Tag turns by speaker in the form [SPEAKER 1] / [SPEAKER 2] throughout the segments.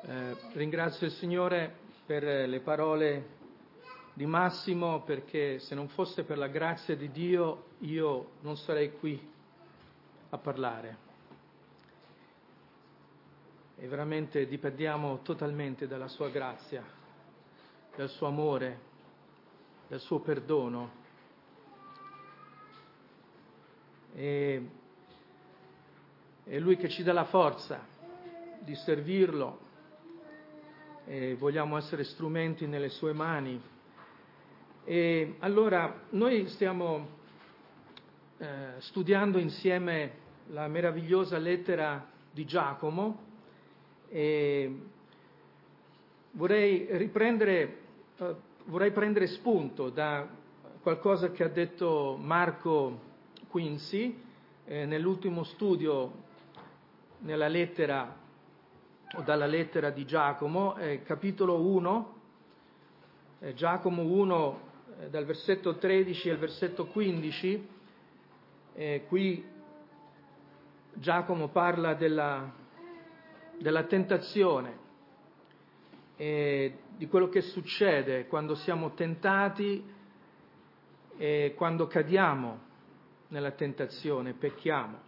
[SPEAKER 1] Ringrazio il Signore per le parole di Massimo, perché se non fosse per la grazia di Dio io non sarei qui a parlare. E veramente dipendiamo totalmente dalla sua grazia, dal suo amore, dal suo perdono. E è Lui che ci dà la forza di servirlo, e vogliamo essere strumenti nelle sue mani. E allora noi stiamo studiando insieme la meravigliosa lettera di Giacomo, e vorrei prendere spunto da qualcosa che ha detto Marco Quincy nell'ultimo studio nella lettera o dalla lettera di Giacomo, capitolo 1, Giacomo 1, dal versetto 13 al versetto 15. Qui Giacomo parla della tentazione e di quello che succede quando siamo tentati e quando cadiamo nella tentazione, pecchiamo.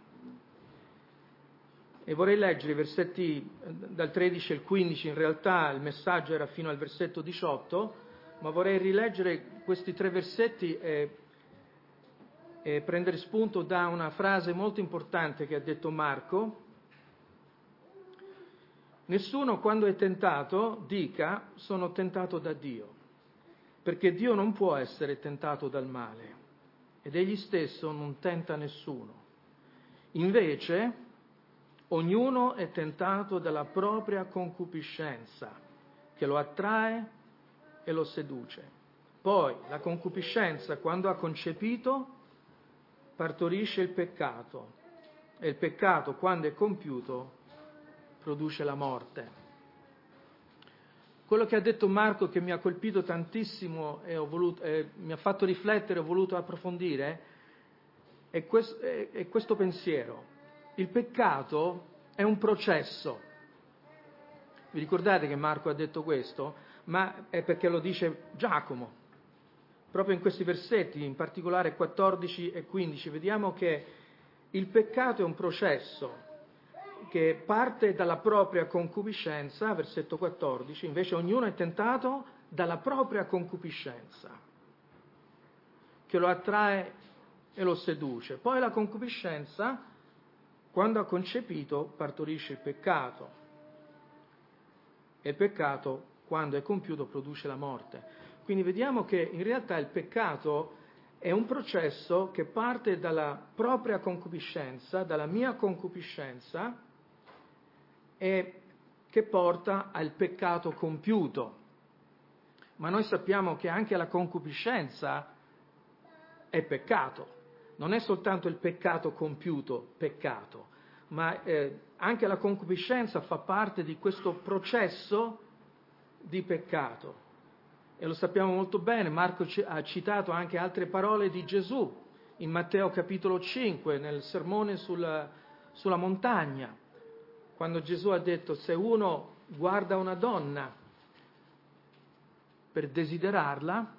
[SPEAKER 1] E vorrei leggere i versetti dal 13 al 15, in realtà il messaggio era fino al versetto 18, ma vorrei rileggere questi 3 versetti e prendere spunto da una frase molto importante che ha detto Marco. Nessuno, quando è tentato, dica: sono tentato da Dio, perché Dio non può essere tentato dal male, ed egli stesso non tenta nessuno. Invece ognuno è tentato dalla propria concupiscenza, che lo attrae e lo seduce. Poi la concupiscenza, quando ha concepito, partorisce il peccato, e il peccato, quando è compiuto, produce la morte. Quello che ha detto Marco, che mi ha colpito tantissimo e mi ha fatto riflettere, ho voluto approfondire, è questo pensiero. Il peccato è un processo. Vi ricordate che Marco ha detto questo? Ma è perché lo dice Giacomo. Proprio in questi versetti, in particolare 14 e 15, vediamo che il peccato è un processo che parte dalla propria concupiscenza, versetto 14, invece ognuno è tentato dalla propria concupiscenza, che lo attrae e lo seduce. Poi la concupiscenza, quando ha concepito, partorisce il peccato, e il peccato, quando è compiuto, produce la morte. Quindi vediamo che in realtà il peccato è un processo che parte dalla propria concupiscenza, dalla mia concupiscenza, e che porta al peccato compiuto. Ma noi sappiamo che anche la concupiscenza è peccato. Non è soltanto il peccato compiuto peccato, ma anche la concupiscenza fa parte di questo processo di peccato. E lo sappiamo molto bene. Marco ha citato anche altre parole di Gesù in Matteo capitolo 5, nel sermone sulla montagna, quando Gesù ha detto: se uno guarda una donna per desiderarla,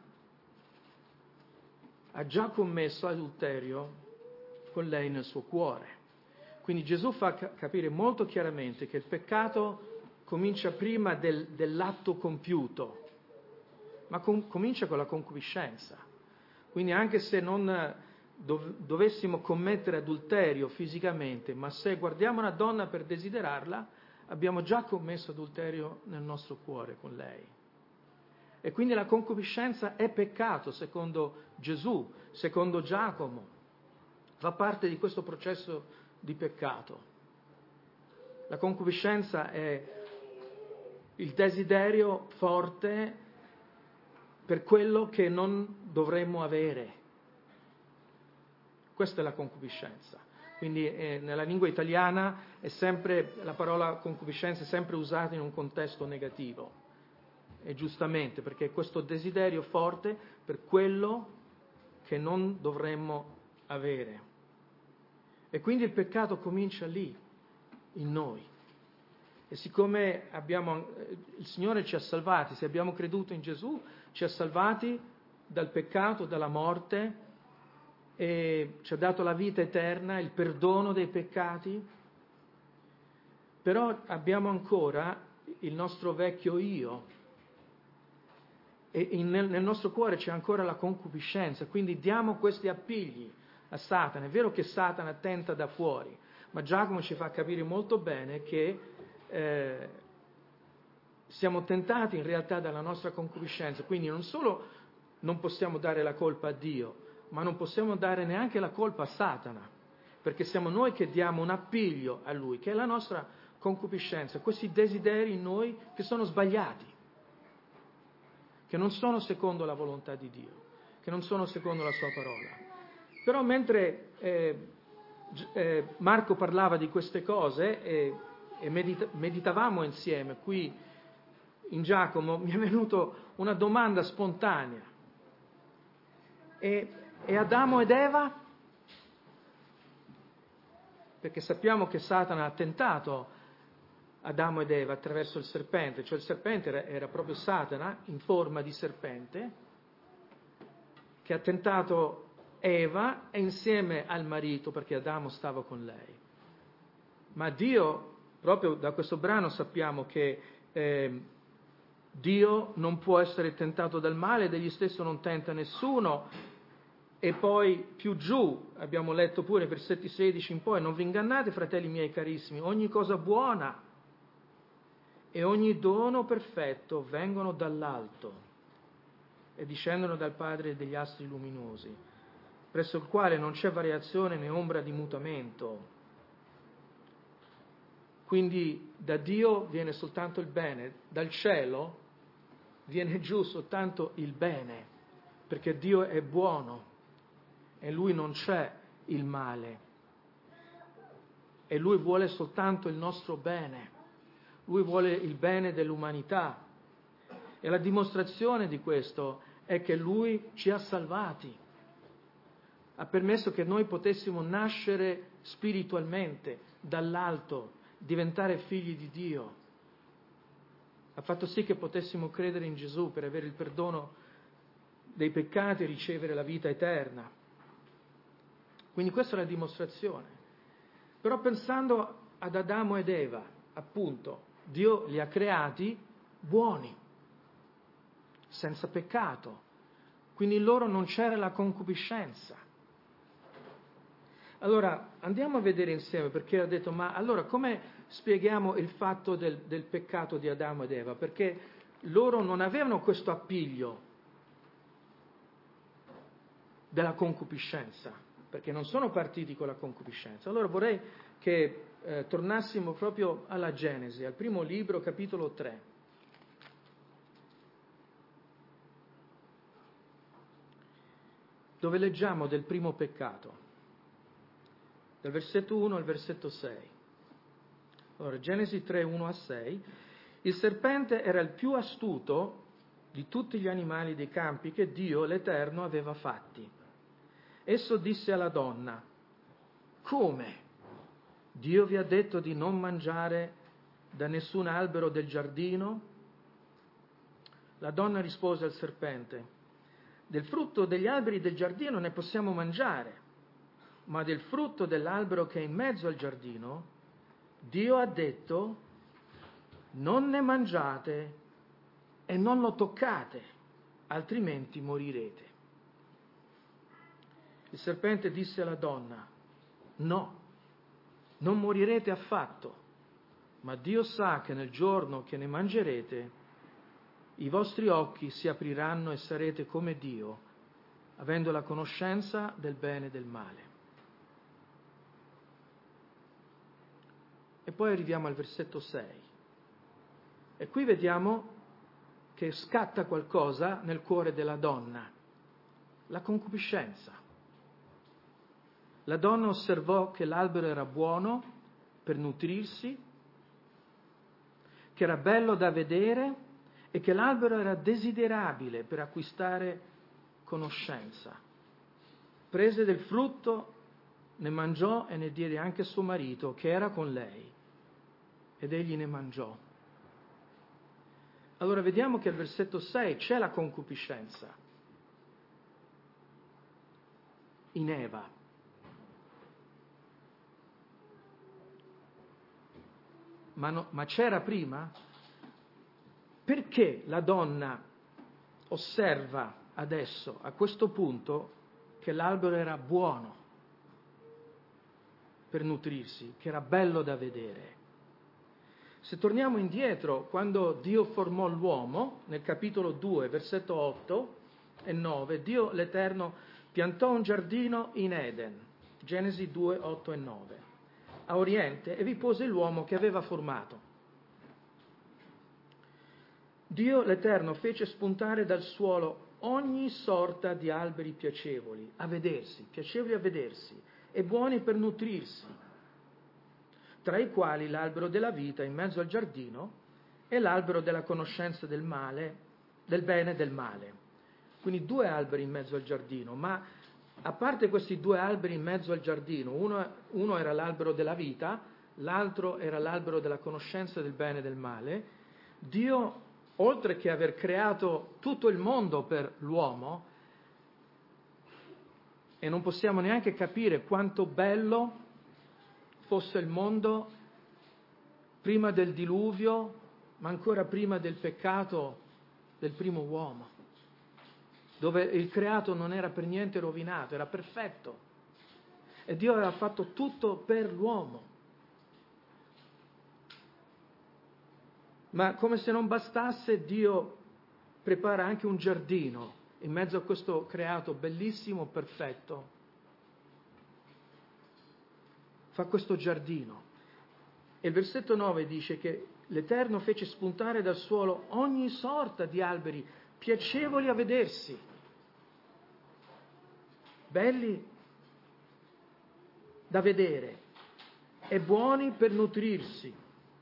[SPEAKER 1] ha già commesso adulterio con lei nel suo cuore. Quindi Gesù fa capire molto chiaramente che il peccato comincia prima dell'atto compiuto, ma comincia con la concupiscenza. Quindi anche se non dovessimo commettere adulterio fisicamente, ma se guardiamo una donna per desiderarla, abbiamo già commesso adulterio nel nostro cuore con lei. E quindi la concupiscenza è peccato, secondo Gesù, secondo Giacomo, fa parte di questo processo di peccato. La concupiscenza è il desiderio forte per quello che non dovremmo avere. Questa è la concupiscenza. Quindi nella lingua italiana la parola concupiscenza è sempre usata in un contesto negativo. E giustamente, perché è questo desiderio forte per quello che non dovremmo avere. E quindi il peccato comincia lì, in noi. E siccome il Signore ci ha salvati, se abbiamo creduto in Gesù, ci ha salvati dal peccato, dalla morte, e ci ha dato la vita eterna, il perdono dei peccati, però abbiamo ancora il nostro vecchio io, e nel nostro cuore c'è ancora la concupiscenza, quindi diamo questi appigli a Satana. È vero che Satana tenta da fuori, ma Giacomo ci fa capire molto bene che siamo tentati in realtà dalla nostra concupiscenza, quindi non solo non possiamo dare la colpa a Dio, ma non possiamo dare neanche la colpa a Satana, perché siamo noi che diamo un appiglio a lui, che è la nostra concupiscenza, questi desideri in noi che sono sbagliati, che non sono secondo la volontà di Dio, che non sono secondo la sua parola. Però mentre Marco parlava di queste cose e meditavamo insieme qui in Giacomo, mi è venuta una domanda spontanea. E Adamo ed Eva? Perché sappiamo che Satana ha tentato Adamo ed Eva attraverso il serpente, cioè il serpente era proprio Satana in forma di serpente, che ha tentato Eva e insieme al marito, perché Adamo stava con lei. Ma Dio, proprio da questo brano sappiamo che Dio non può essere tentato dal male ed egli stesso non tenta nessuno. E poi più giù, abbiamo letto pure versetti 16 in poi, non vi ingannate, fratelli miei carissimi, ogni cosa buona e ogni dono perfetto vengono dall'alto e discendono dal Padre degli astri luminosi, presso il quale non c'è variazione né ombra di mutamento. Quindi da Dio viene soltanto il bene, dal cielo viene giù soltanto il bene, perché Dio è buono e Lui non c'è il male, e Lui vuole soltanto il nostro bene, Lui vuole il bene dell'umanità, e la dimostrazione di questo è che Lui ci ha salvati, ha permesso che noi potessimo nascere spiritualmente dall'alto, diventare figli di Dio, ha fatto sì che potessimo credere in Gesù per avere il perdono dei peccati e ricevere la vita eterna. Quindi questa è la dimostrazione. Però pensando ad Adamo ed Eva, appunto, Dio li ha creati buoni, senza peccato, quindi in loro non c'era la concupiscenza. Allora andiamo a vedere insieme, perché ha detto, ma allora come spieghiamo il fatto del peccato di Adamo ed Eva? Perché loro non avevano questo appiglio della concupiscenza, perché non sono partiti con la concupiscenza. Allora vorrei che tornassimo proprio alla Genesi, al primo libro, capitolo 3. Dove leggiamo del primo peccato, dal versetto 1 al versetto 6. Allora, Genesi 3, 1 a 6. Il serpente era il più astuto di tutti gli animali dei campi che Dio l'Eterno aveva fatti. Esso disse alla donna, come? Dio vi ha detto di non mangiare da nessun albero del giardino? La donna rispose al serpente, del frutto degli alberi del giardino ne possiamo mangiare, ma del frutto dell'albero che è in mezzo al giardino, Dio ha detto, non ne mangiate e non lo toccate, altrimenti morirete. Il serpente disse alla donna, no, non morirete affatto, ma Dio sa che nel giorno che ne mangerete, i vostri occhi si apriranno e sarete come Dio, avendo la conoscenza del bene e del male. E poi arriviamo al versetto 6. E qui vediamo che scatta qualcosa nel cuore della donna, la concupiscenza. La donna osservò che l'albero era buono per nutrirsi, che era bello da vedere e che l'albero era desiderabile per acquistare conoscenza. Prese del frutto, ne mangiò e ne diede anche a suo marito che era con lei. ed egli ne mangiò. Allora vediamo che al versetto 6 c'è la concupiscenza in Eva. Ma c'era prima? Perché la donna osserva adesso, a questo punto, che l'albero era buono per nutrirsi, che era bello da vedere? Se torniamo indietro, quando Dio formò l'uomo, nel capitolo 2, versetto 8 e 9, Dio l'Eterno piantò un giardino in Eden, Genesi 2, 8 e 9, a oriente, e vi pose l'uomo che aveva formato. Dio l'Eterno fece spuntare dal suolo ogni sorta di alberi piacevoli a vedersi e buoni per nutrirsi, tra i quali l'albero della vita in mezzo al giardino e l'albero della conoscenza del bene e del male. Quindi 2 alberi in mezzo al giardino, ma a parte questi 2 alberi in mezzo al giardino, uno era l'albero della vita, l'altro era l'albero della conoscenza del bene e del male. Dio, oltre che aver creato tutto il mondo per l'uomo, e non possiamo neanche capire quanto bello fosse il mondo prima del diluvio, ma ancora prima del peccato del primo uomo, dove il creato non era per niente rovinato, era perfetto. E Dio aveva fatto tutto per l'uomo. Ma come se non bastasse, Dio prepara anche un giardino in mezzo a questo creato bellissimo, perfetto. Fa questo giardino. E il versetto 9 dice che l'Eterno fece spuntare dal suolo ogni sorta di alberi piacevoli a vedersi, belli da vedere e buoni per nutrirsi.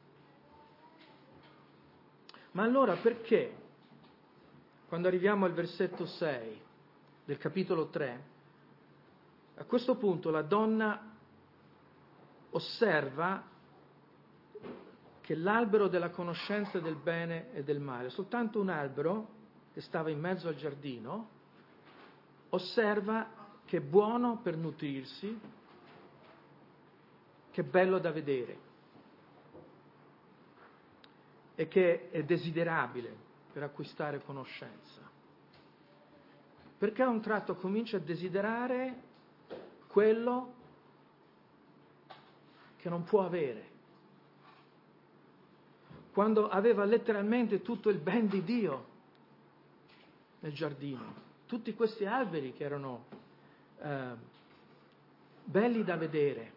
[SPEAKER 1] Ma allora perché, quando arriviamo al versetto 6 del capitolo 3, a questo punto la donna osserva che l'albero della conoscenza del bene e del male, soltanto un albero che stava in mezzo al giardino, osserva che è buono per nutrirsi, che è bello da vedere e che è desiderabile per acquistare conoscenza. Perché a un tratto comincia a desiderare quello che non può avere, quando aveva letteralmente tutto il ben di Dio nel giardino, tutti questi alberi che erano belli da vedere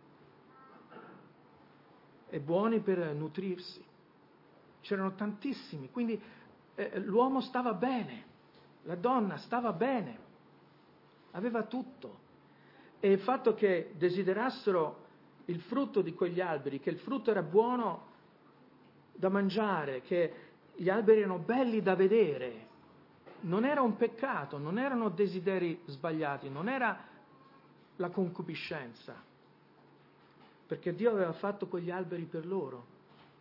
[SPEAKER 1] e buoni per nutrirsi. C'erano tantissimi, quindi l'uomo stava bene, la donna stava bene, aveva tutto. E il fatto che desiderassero il frutto di quegli alberi, che il frutto era buono da mangiare, che gli alberi erano belli da vedere, non era un peccato, non erano desideri sbagliati, non era la concupiscenza, perché Dio aveva fatto quegli alberi per loro.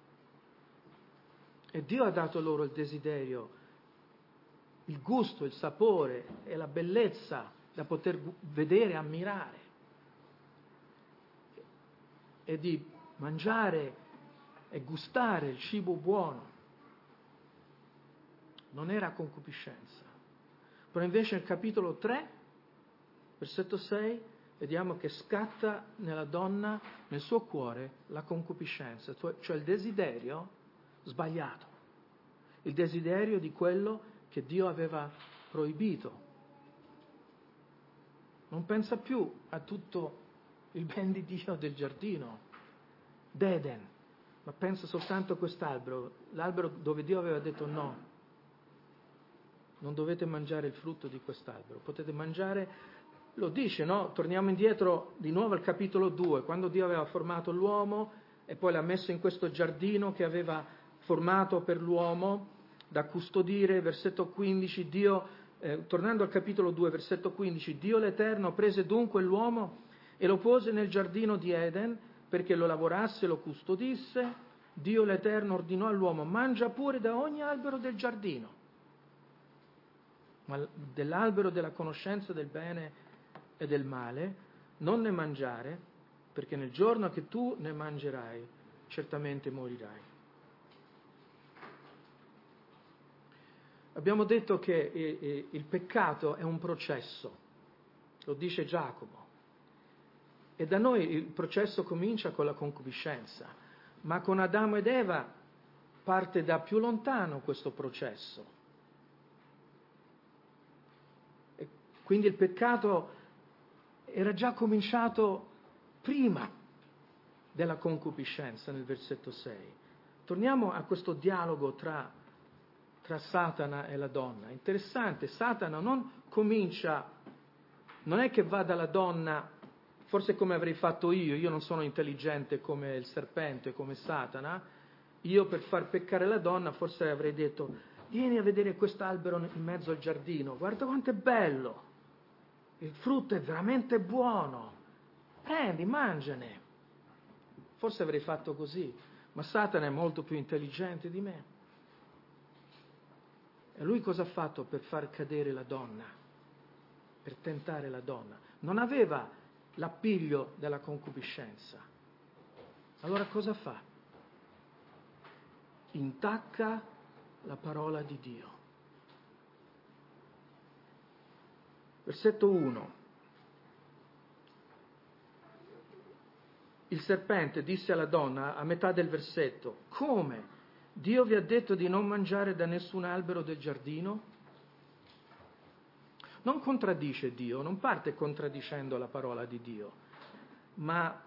[SPEAKER 1] E Dio ha dato loro il desiderio, il gusto, il sapore e la bellezza da poter vedere, ammirare e di mangiare e gustare il cibo buono. Non era concupiscenza. Però invece nel capitolo 3, versetto 6, vediamo che scatta nella donna, nel suo cuore, la concupiscenza, cioè il desiderio sbagliato, il desiderio di quello che Dio aveva proibito. Non pensa più a tutto il ben di Dio del giardino, d'Eden, ma pensa soltanto a quest'albero, l'albero dove Dio aveva detto no, non dovete mangiare il frutto di quest'albero, potete mangiare, lo dice, no? Torniamo indietro di nuovo al capitolo 2, quando Dio aveva formato l'uomo e poi l'ha messo in questo giardino che aveva formato per l'uomo da custodire, versetto 15, tornando al capitolo 2, versetto 15, Dio l'Eterno prese dunque l'uomo e lo pose nel giardino di Eden perché lo lavorasse e lo custodisse. Dio l'Eterno ordinò all'uomo: mangia pure da ogni albero del giardino, ma dell'albero della conoscenza del bene e del male non ne mangiare, perché nel giorno che tu ne mangerai certamente morirai. Abbiamo detto che il peccato è un processo, lo dice Giacomo, e da noi il processo comincia con la concupiscenza, ma con Adamo ed Eva parte da più lontano questo processo. E quindi il peccato era già cominciato prima della concupiscenza, nel versetto 6. Torniamo a questo dialogo tra Satana e la donna. Interessante, Satana non è che va dalla donna, forse come avrei fatto io non sono intelligente come il serpente, come Satana, io per far peccare la donna forse avrei detto: vieni a vedere quest'albero in mezzo al giardino, guarda quanto è bello, il frutto è veramente buono, prendi, mangiane. Forse avrei fatto così, ma Satana è molto più intelligente di me. E lui cosa ha fatto per far cadere la donna? Per tentare la donna? Non aveva l'appiglio della concupiscenza. Allora cosa fa? Intacca la parola di Dio. Versetto 1. Il serpente disse alla donna, a metà del versetto: come? Dio vi ha detto di non mangiare da nessun albero del giardino? Non contraddice Dio, non parte contraddicendo la parola di Dio, ma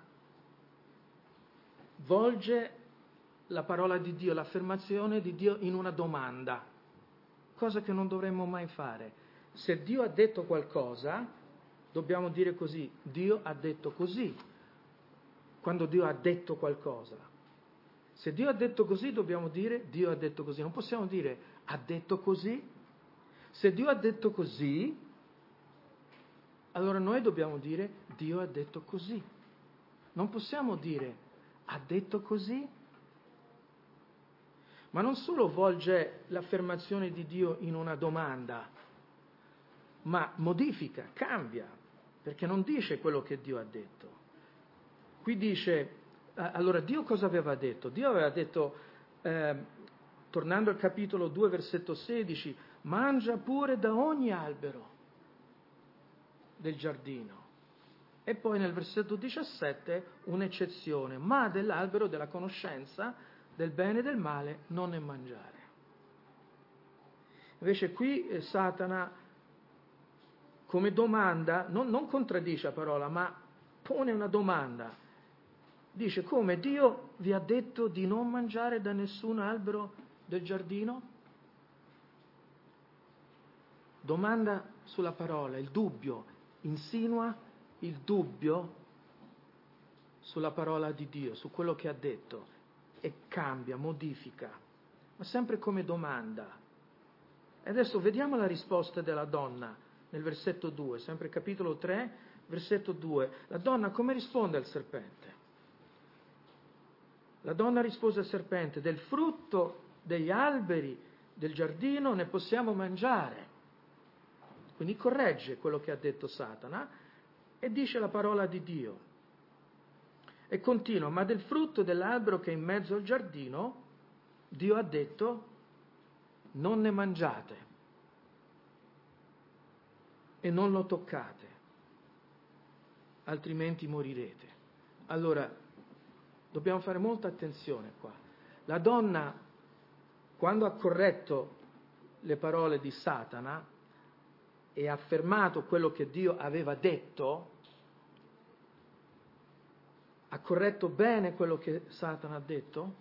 [SPEAKER 1] volge la parola di Dio, l'affermazione di Dio in una domanda, cosa che non dovremmo mai fare. Se Dio ha detto qualcosa, dobbiamo dire così: Dio ha detto così. Quando Dio ha detto qualcosa, se Dio ha detto così, dobbiamo dire Dio ha detto così. Non possiamo dire ha detto così. Se Dio ha detto così, allora noi dobbiamo dire Dio ha detto così. Non possiamo dire ha detto così. Ma non solo volge l'affermazione di Dio in una domanda, ma modifica, cambia, perché non dice quello che Dio ha detto. Qui dice, allora Dio cosa aveva detto? Dio aveva detto, tornando al capitolo 2, versetto 16, mangia pure da ogni albero del giardino. E poi nel versetto 17 un'eccezione: ma dell'albero della conoscenza del bene e del male non ne mangiare. Invece qui Satana, come domanda, non contraddice la parola, ma pone una domanda. Dice: come? Dio vi ha detto di non mangiare da nessun albero del giardino? Domanda sulla parola, il dubbio, insinua il dubbio sulla parola di Dio, su quello che ha detto, e cambia, modifica, ma sempre come domanda. E adesso vediamo la risposta della donna nel versetto 2, sempre capitolo 3, versetto 2. La donna come risponde al serpente? La donna rispose al serpente: del frutto degli alberi del giardino ne possiamo mangiare. Quindi corregge quello che ha detto Satana e dice la parola di Dio. E continua: ma del frutto dell'albero che è in mezzo al giardino, Dio ha detto: non ne mangiate e non lo toccate, altrimenti morirete. Allora, dobbiamo fare molta attenzione qua. La donna, quando ha corretto le parole di Satana e ha affermato quello che Dio aveva detto, ha corretto bene quello che Satana ha detto?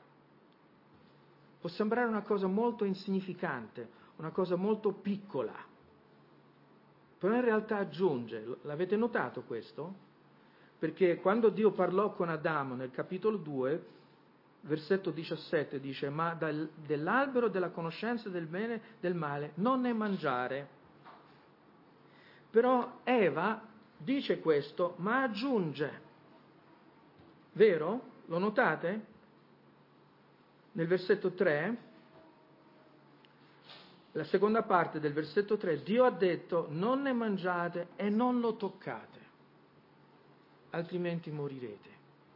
[SPEAKER 1] Può sembrare una cosa molto insignificante, una cosa molto piccola, però in realtà aggiunge. L'avete notato questo? Perché quando Dio parlò con Adamo nel capitolo 2, versetto 17, dice: ma dell'albero della conoscenza del bene e del male non ne mangiare. Però Eva dice questo, ma aggiunge. Vero? Lo notate? nel versetto 3, la seconda parte del versetto 3, Dio ha detto: non ne mangiate e non lo toccate, altrimenti morirete.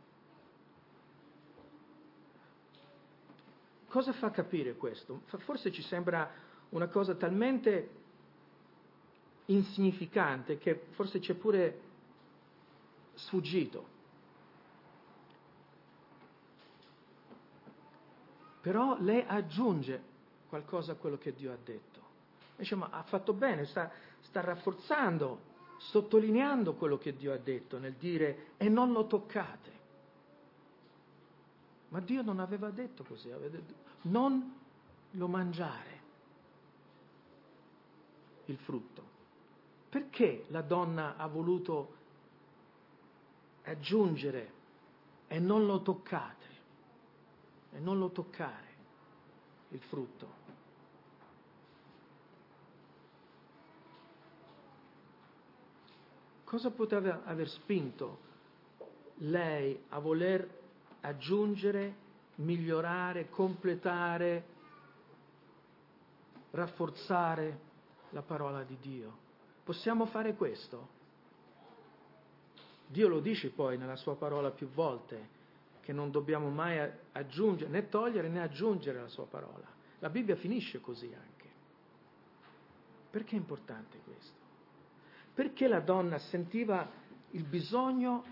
[SPEAKER 1] Cosa fa capire questo? Forse ci sembra una cosa talmente insignificante che forse c'è pure sfuggito. Però lei aggiunge qualcosa a quello che Dio ha detto. Dice: ma ha fatto bene, sta rafforzando, sottolineando quello che Dio ha detto nel dire: e non lo toccate. Ma Dio non aveva detto così, aveva detto: non lo mangiare, il frutto. Perché la donna ha voluto aggiungere: e non lo toccate, e non lo toccare, il frutto? Cosa poteva aver spinto lei a voler aggiungere, migliorare, completare, rafforzare la parola di Dio? Possiamo fare questo? Dio lo dice poi nella sua parola più volte, che non dobbiamo mai aggiungere, né togliere né aggiungere la sua parola. La Bibbia finisce così anche. Perché è importante questo? Perché la donna sentiva il bisogno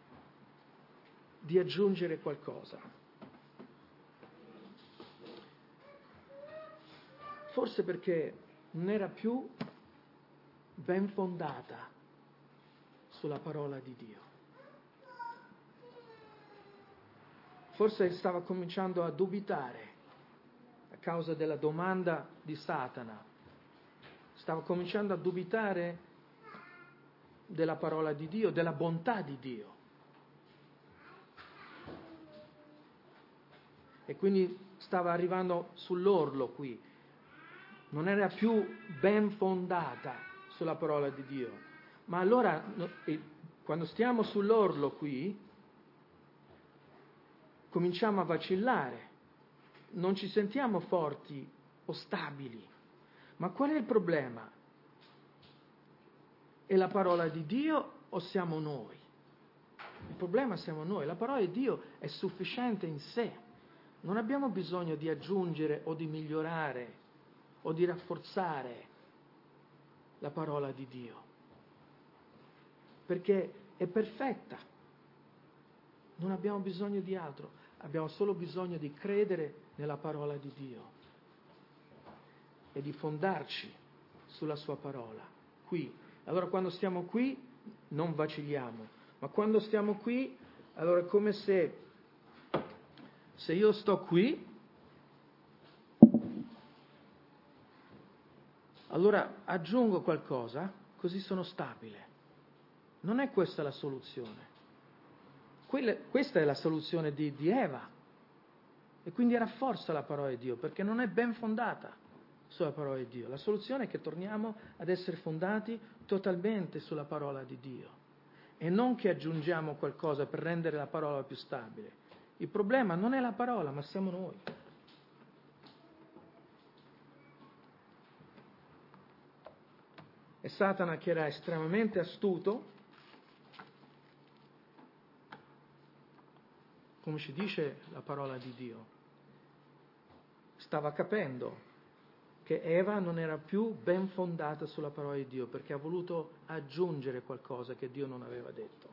[SPEAKER 1] di aggiungere qualcosa? Forse perché non era più ben fondata sulla parola di Dio. Forse stava cominciando a dubitare a causa della domanda di Satana. Stava cominciando a dubitare della parola di Dio, della bontà di Dio. E quindi stava arrivando sull'orlo qui. Non era più ben fondata sulla parola di Dio. Ma allora, quando stiamo sull'orlo qui, cominciamo a vacillare. Non ci sentiamo forti o stabili. Ma qual è il problema? È la parola di Dio o siamo noi? Il problema siamo noi. La parola di Dio è sufficiente in sé. Non abbiamo bisogno di aggiungere o di migliorare o di rafforzare la parola di Dio, perché è perfetta. Non abbiamo bisogno di altro, abbiamo solo bisogno di credere nella parola di Dio e di fondarci sulla sua parola, qui. Allora quando stiamo qui non vacilliamo, ma quando stiamo qui, allora è come se io sto qui, allora aggiungo qualcosa, così sono stabile. Non è questa la soluzione. Questa è la soluzione di Eva. E quindi rafforza la parola di Dio, perché non è ben fondata sulla parola di Dio. La soluzione è che torniamo ad essere fondati totalmente sulla parola di Dio. E non che aggiungiamo qualcosa per rendere la parola più stabile. Il problema non è la parola, ma siamo noi. E Satana, che era estremamente astuto, come ci dice la parola di Dio, stava capendo che Eva non era più ben fondata sulla parola di Dio, perché ha voluto aggiungere qualcosa che Dio non aveva detto.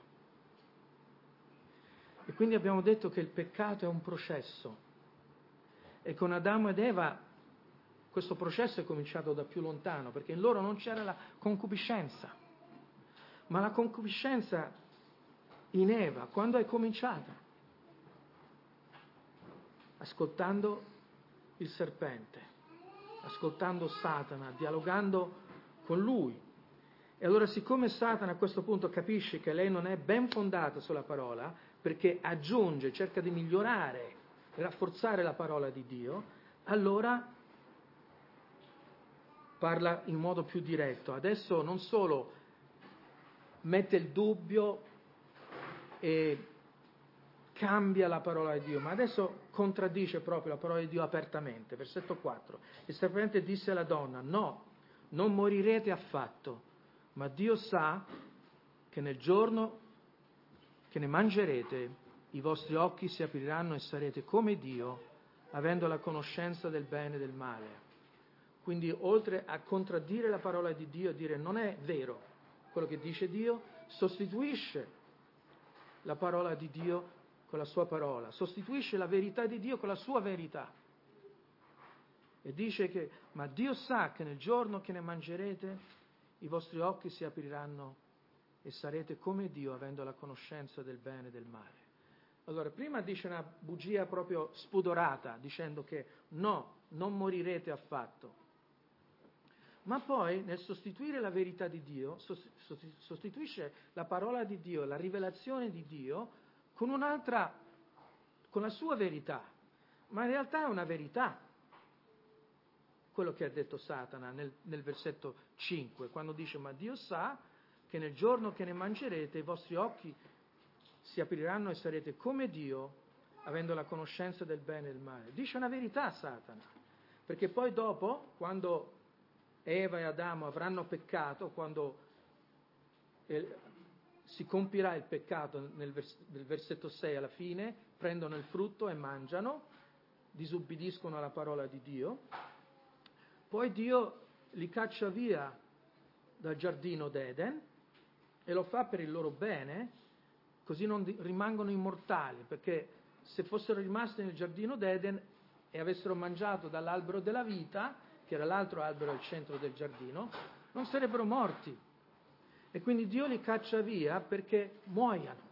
[SPEAKER 1] E quindi abbiamo detto che il peccato è un processo, e con Adamo ed Eva questo processo è cominciato da più lontano, perché in loro non c'era la concupiscenza. Ma la concupiscenza in Eva, quando è cominciata? Ascoltando il serpente, ascoltando Satana, dialogando con lui. E allora, siccome Satana a questo punto capisce che lei non è ben fondata sulla parola, perché aggiunge, cerca di migliorare, rafforzare la parola di Dio, allora parla in modo più diretto. Adesso non solo mette il dubbio e cambia la parola di Dio, ma adesso contraddice proprio la parola di Dio apertamente. Versetto 4. Il serpente disse alla donna: no, non morirete affatto, ma Dio sa che nel giorno che ne mangerete i vostri occhi si apriranno e sarete come Dio, avendo la conoscenza del bene e del male. Quindi oltre a contraddire la parola di Dio e dire non è vero quello che dice Dio, sostituisce la parola di Dio con la sua parola, sostituisce la verità di Dio con la sua verità. E dice che, ma Dio sa che nel giorno che ne mangerete i vostri occhi si apriranno e sarete come Dio, avendo la conoscenza del bene e del male. Allora, prima dice una bugia proprio spudorata, dicendo che no, non morirete affatto. Ma poi, nel sostituire la verità di Dio, sostituisce la parola di Dio, la rivelazione di Dio, con un'altra, con la sua verità. Ma in realtà è una verità, quello che ha detto Satana nel versetto 5, quando dice: ma Dio sa che nel giorno che ne mangerete i vostri occhi si apriranno e sarete come Dio, avendo la conoscenza del bene e del male. Dice una verità Satana, perché poi dopo, quando Eva e Adamo avranno peccato, quando si compirà il peccato nel versetto 6 alla fine, prendono il frutto e mangiano, disubbidiscono alla parola di Dio, poi Dio li caccia via dal giardino d'Eden e lo fa per il loro bene, così non rimangono immortali, perché se fossero rimasti nel giardino d'Eden e avessero mangiato dall'albero della vita, che era l'altro albero al centro del giardino, non sarebbero morti. E quindi Dio li caccia via perché muoiano,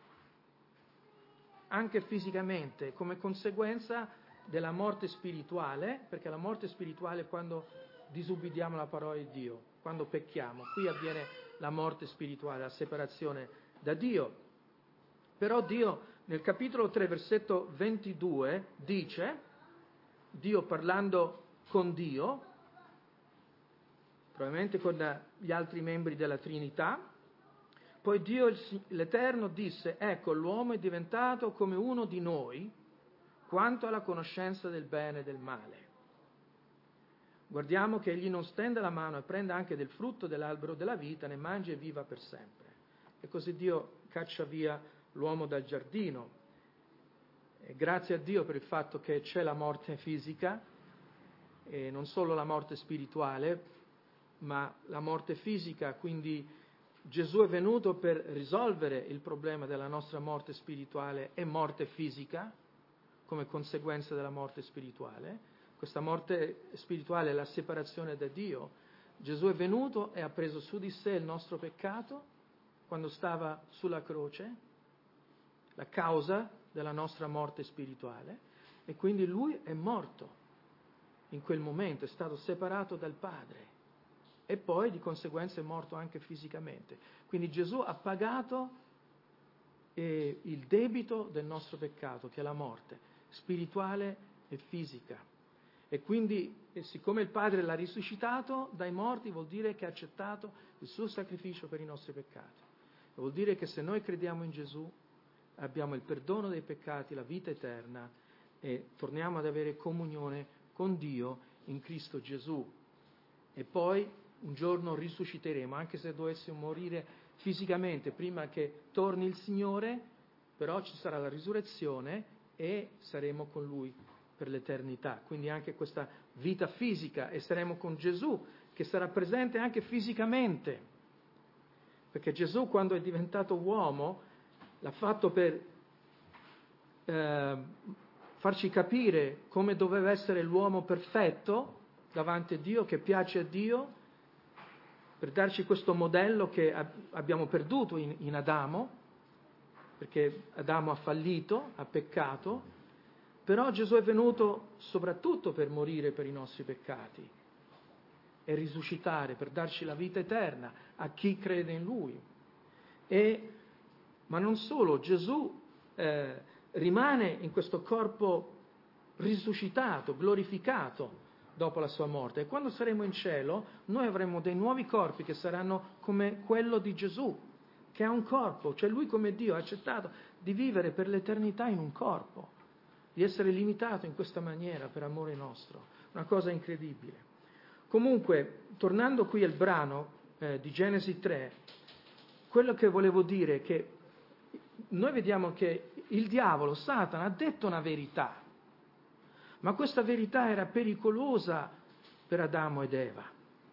[SPEAKER 1] anche fisicamente, come conseguenza della morte spirituale, perché la morte spirituale è quando disubbidiamo la parola di Dio, quando pecchiamo. Qui avviene la morte spirituale, la separazione da Dio. Però Dio, nel capitolo 3, versetto 22, dice, Dio parlando con Dio, probabilmente con gli altri membri della Trinità, poi Dio l'Eterno disse: ecco, l'uomo è diventato come uno di noi quanto alla conoscenza del bene e del male. Guardiamo che egli non stenda la mano e prenda anche del frutto dell'albero della vita, ne mangi e viva per sempre. E così Dio caccia via l'uomo dal giardino. E grazie a Dio per il fatto che c'è la morte fisica, e non solo la morte spirituale, ma la morte fisica. Quindi Gesù è venuto per risolvere il problema della nostra morte spirituale e morte fisica, come conseguenza della morte spirituale. Questa morte spirituale è la separazione da Dio. Gesù è venuto e ha preso su di sé il nostro peccato quando stava sulla croce, la causa della nostra morte spirituale, e quindi Lui è morto in quel momento, è stato separato dal Padre e poi di conseguenza è morto anche fisicamente. Quindi Gesù ha pagato il debito del nostro peccato, che è la morte spirituale e fisica. E quindi, siccome il Padre l'ha risuscitato dai morti, vuol dire che ha accettato il suo sacrificio per i nostri peccati. Vuol dire che se noi crediamo in Gesù abbiamo il perdono dei peccati, la vita eterna, e torniamo ad avere comunione con Dio in Cristo Gesù. E poi un giorno risusciteremo, anche se dovessimo morire fisicamente prima che torni il Signore, però ci sarà la risurrezione e saremo con Lui per l'eternità. Quindi anche questa vita fisica, e saremo con Gesù, che sarà presente anche fisicamente. Perché Gesù, quando è diventato uomo, l'ha fatto per farci capire come doveva essere l'uomo perfetto davanti a Dio, che piace a Dio, per darci questo modello che abbiamo perduto in Adamo, perché Adamo ha fallito, ha peccato, però Gesù è venuto soprattutto per morire per i nostri peccati e risuscitare, per darci la vita eterna a chi crede in Lui. Ma non solo, Gesù rimane in questo corpo risuscitato, glorificato dopo la sua morte, e quando saremo in cielo noi avremo dei nuovi corpi che saranno come quello di Gesù, che ha un corpo, cioè Lui come Dio ha accettato di vivere per l'eternità in un corpo, di essere limitato in questa maniera per amore nostro, una cosa incredibile. Comunque, tornando qui al brano di Genesi 3, quello che volevo dire è che noi vediamo che il diavolo, Satana, ha detto una verità, ma questa verità era pericolosa per Adamo ed Eva,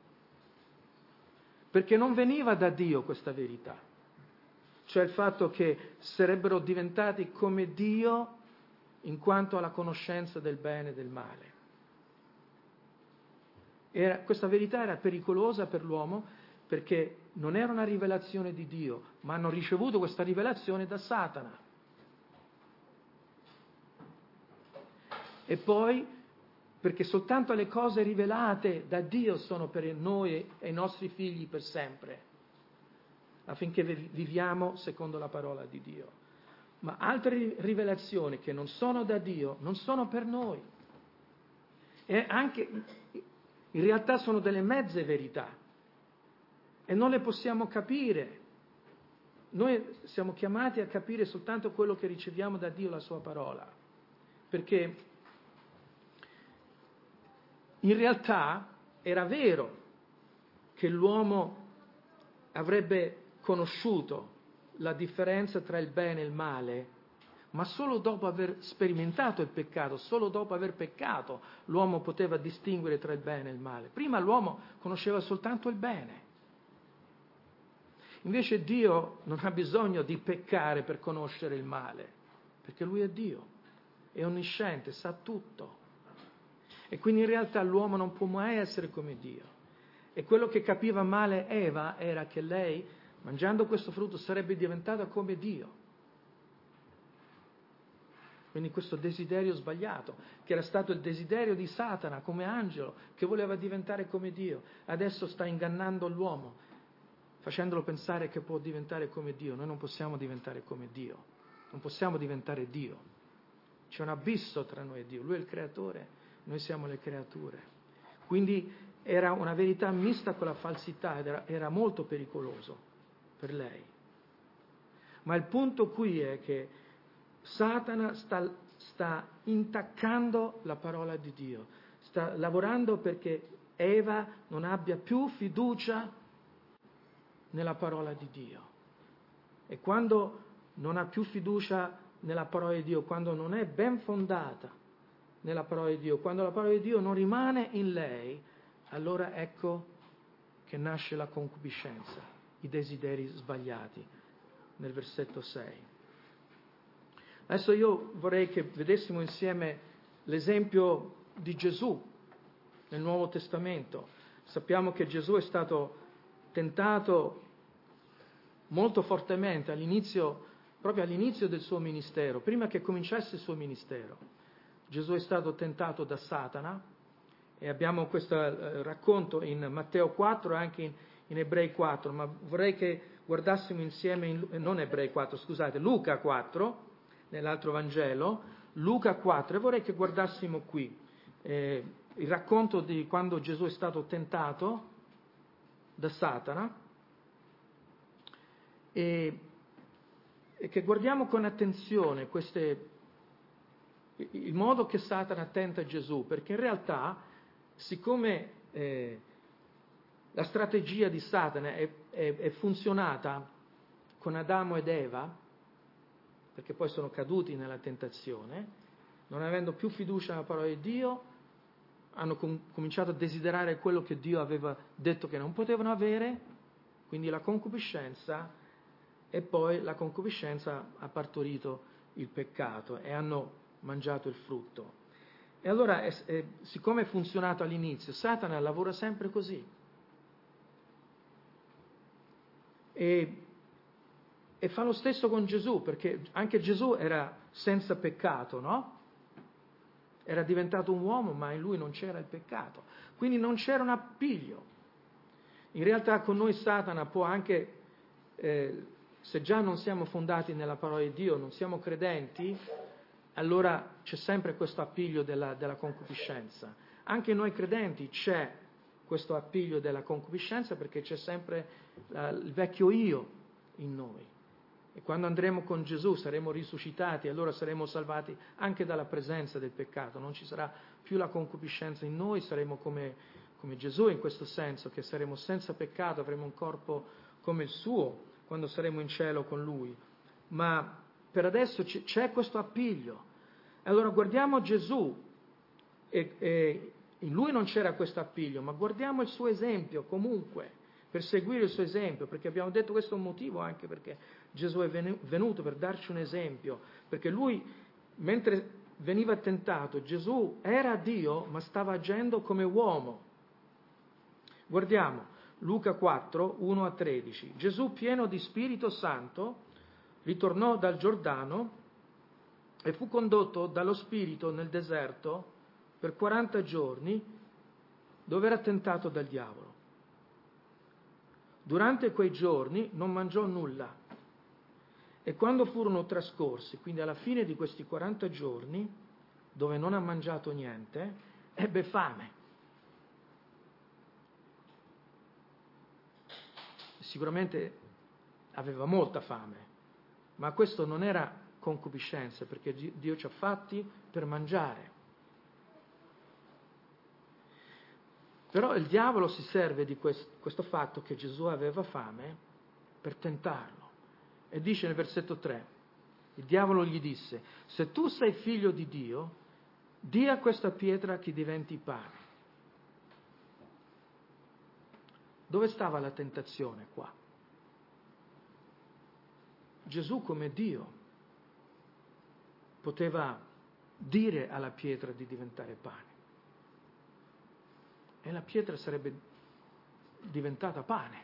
[SPEAKER 1] perché non veniva da Dio questa verità, cioè il fatto che sarebbero diventati come Dio in quanto alla conoscenza del bene e del male. Questa verità era pericolosa per l'uomo perché non era una rivelazione di Dio, ma hanno ricevuto questa rivelazione da Satana. E poi perché soltanto le cose rivelate da Dio sono per noi e i nostri figli per sempre, affinché viviamo secondo la parola di Dio. Ma altre rivelazioni che non sono da Dio non sono per noi. E anche in realtà sono delle mezze verità e non le possiamo capire. Noi siamo chiamati a capire soltanto quello che riceviamo da Dio, la sua parola, perché in realtà era vero che l'uomo avrebbe conosciuto la differenza tra il bene e il male, ma solo dopo aver sperimentato il peccato, solo dopo aver peccato, l'uomo poteva distinguere tra il bene e il male. Prima l'uomo conosceva soltanto il bene. Invece Dio non ha bisogno di peccare per conoscere il male, perché Lui è Dio, è onnisciente, sa tutto. E quindi in realtà l'uomo non può mai essere come Dio. E quello che capiva male Eva era che lei, mangiando questo frutto, sarebbe diventata come Dio. Quindi questo desiderio sbagliato, che era stato il desiderio di Satana come angelo, che voleva diventare come Dio, adesso sta ingannando l'uomo, facendolo pensare che può diventare come Dio. Noi non possiamo diventare come Dio, non possiamo diventare Dio. C'è un abisso tra noi e Dio, Lui è il creatore, noi siamo le creature. Quindi era una verità mista con la falsità ed era molto pericoloso per lei. Ma il punto qui è che Satana sta intaccando la parola di Dio, sta lavorando perché Eva non abbia più fiducia nella parola di Dio. E quando non ha più fiducia nella parola di Dio, quando non è ben fondata nella parola di Dio, quando la parola di Dio non rimane in lei, allora ecco che nasce la concupiscenza, i desideri sbagliati, nel versetto 6. Adesso io vorrei che vedessimo insieme l'esempio di Gesù nel Nuovo Testamento. Sappiamo che Gesù è stato tentato molto fortemente proprio all'inizio del suo ministero, prima che cominciasse il suo ministero. Gesù è stato tentato da Satana e abbiamo questo racconto in Matteo 4 e anche in Ebrei 4, ma vorrei che guardassimo insieme, non Ebrei 4, scusate, Luca 4, nell'altro Vangelo, Luca 4, e vorrei che guardassimo qui il racconto di quando Gesù è stato tentato da Satana e che guardiamo con attenzione il modo che Satana tenta Gesù, perché in realtà, siccome la strategia di Satana è funzionata con Adamo ed Eva, perché poi sono caduti nella tentazione, non avendo più fiducia nella parola di Dio, hanno cominciato a desiderare quello che Dio aveva detto che non potevano avere, quindi la concupiscenza, e poi la concupiscenza ha partorito il peccato e hanno mangiato il frutto. E allora, siccome è funzionato all'inizio, Satana lavora sempre così. E fa lo stesso con Gesù, perché anche Gesù era senza peccato, no? Era diventato un uomo, ma in lui non c'era il peccato. Quindi non c'era un appiglio. In realtà con noi Satana può anche, se già non siamo fondati nella parola di Dio, non siamo credenti, allora c'è sempre questo appiglio della concupiscenza. Anche noi credenti c'è questo appiglio della concupiscenza perché c'è sempre il vecchio io in noi. E quando andremo con Gesù saremo risuscitati, allora saremo salvati anche dalla presenza del peccato, non ci sarà più la concupiscenza in noi, saremo come Gesù in questo senso, che saremo senza peccato, avremo un corpo come il suo quando saremo in cielo con Lui. Ma per adesso c'è questo appiglio. Allora guardiamo Gesù e in Lui non c'era questo appiglio, ma guardiamo il suo esempio comunque, per seguire il suo esempio, perché abbiamo detto questo è un motivo anche perché Gesù è venuto per darci un esempio, perché Lui, mentre veniva tentato, Gesù era Dio, ma stava agendo come uomo. Guardiamo Luca 4, 1-13. Gesù, pieno di Spirito Santo, ritornò dal Giordano e fu condotto dallo Spirito nel deserto per 40 giorni, dove era tentato dal diavolo. Durante quei giorni non mangiò nulla e quando furono trascorsi, quindi alla fine di questi 40 giorni, dove non ha mangiato niente, ebbe fame. Sicuramente aveva molta fame, ma questo non era concupiscenza, perché Dio ci ha fatti per mangiare. Però il diavolo si serve di questo fatto che Gesù aveva fame per tentarlo. E dice nel versetto 3, il diavolo gli disse: se tu sei figlio di Dio, di a questa pietra che diventi pane. Dove stava la tentazione qua? Gesù come Dio poteva dire alla pietra di diventare pane. E la pietra sarebbe diventata pane.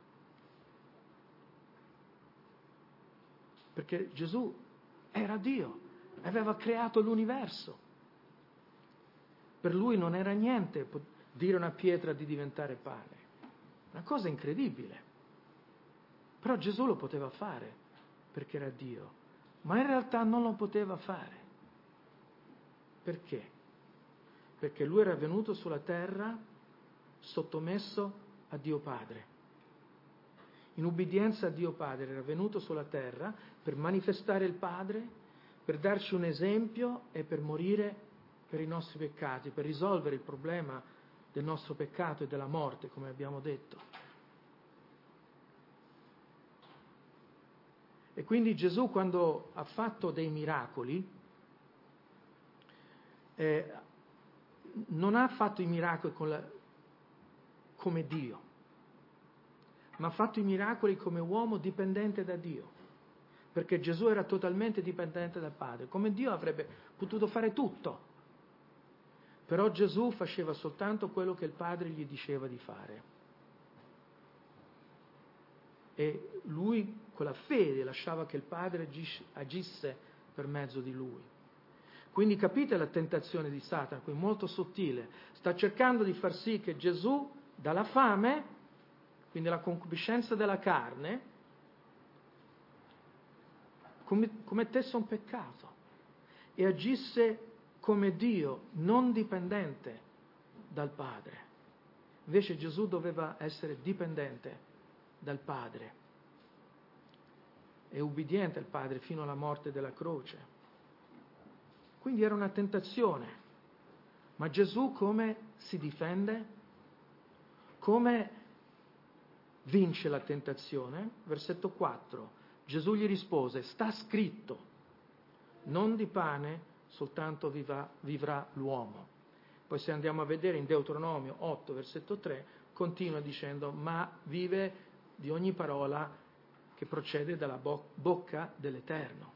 [SPEAKER 1] Perché Gesù era Dio, aveva creato l'universo. Per lui non era niente dire a una pietra di diventare pane. Una cosa incredibile. Però Gesù lo poteva fare perché era Dio, ma in realtà non lo poteva fare. Perché? Perché lui era venuto sulla terra sottomesso a Dio Padre. In ubbidienza a Dio Padre era venuto sulla terra per manifestare il Padre, per darci un esempio e per morire per i nostri peccati, per risolvere il problema del nostro peccato e della morte, come abbiamo detto. E quindi Gesù, quando ha fatto dei miracoli, non ha fatto i miracoli come Dio, ma ha fatto i miracoli come uomo dipendente da Dio, perché Gesù era totalmente dipendente dal Padre. Come Dio avrebbe potuto fare tutto, però Gesù faceva soltanto quello che il Padre gli diceva di fare. E lui, con la fede, lasciava che il Padre agisse per mezzo di lui. Quindi capite la tentazione di Satana, qui molto sottile. Sta cercando di far sì che Gesù, dalla fame, quindi la concupiscenza della carne, commettesse un peccato e agisse come Dio, non dipendente dal Padre. Invece Gesù doveva essere dipendente dal Padre e ubbidiente al Padre fino alla morte della croce. Quindi era una tentazione. Ma Gesù come si difende? Come vince la tentazione? Versetto 4. Gesù gli rispose: sta scritto, non di pane soltanto vivrà l'uomo. Poi se andiamo a vedere in Deuteronomio 8, versetto 3, continua dicendo: ma vive di ogni parola che procede dalla bocca dell'Eterno.